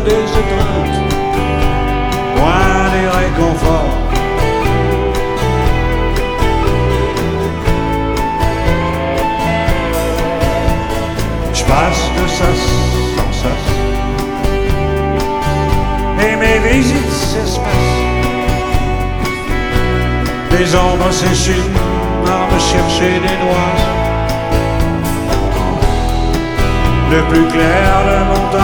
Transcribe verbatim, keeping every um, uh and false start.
des étreintes, loin des réconforts. Je passe de sas en sas et mes visites s'espacent. Les ombres s'échinent à me chercher des noises. Le plus clair de mon temps